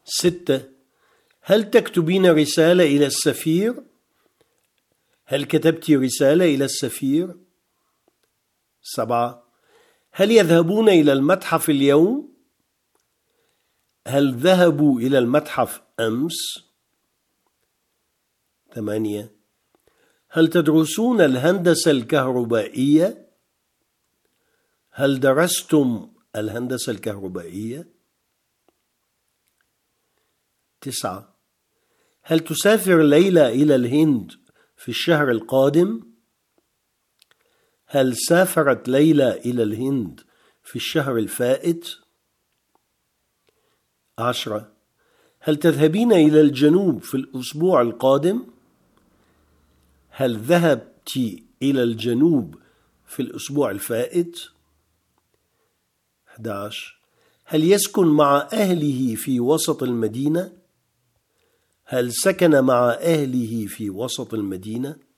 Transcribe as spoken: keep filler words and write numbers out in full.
ستة. هل تكتبين رسالة إلى السفير؟ هل كتبت رسالة إلى السفير؟ سبعة. هل يذهبون إلى المتحف اليوم؟ هل ذهبوا إلى المتحف أمس؟ ثمانية. هل تدرسون الهندسة الكهربائية؟ هل درستم الهندسة الكهربائية؟ تسعة. هل تسافر ليلى إلى الهند في الشهر القادم؟ هل سافرت ليلى إلى الهند في الشهر الفائت؟ عشرة. هل تذهبين إلى الجنوب في الأسبوع القادم؟ هل ذهبت إلى الجنوب في الأسبوع الفائت؟ أحد عشر. هل يسكن مع أهله في وسط المدينة؟ هل سكن مع أهله في وسط المدينة؟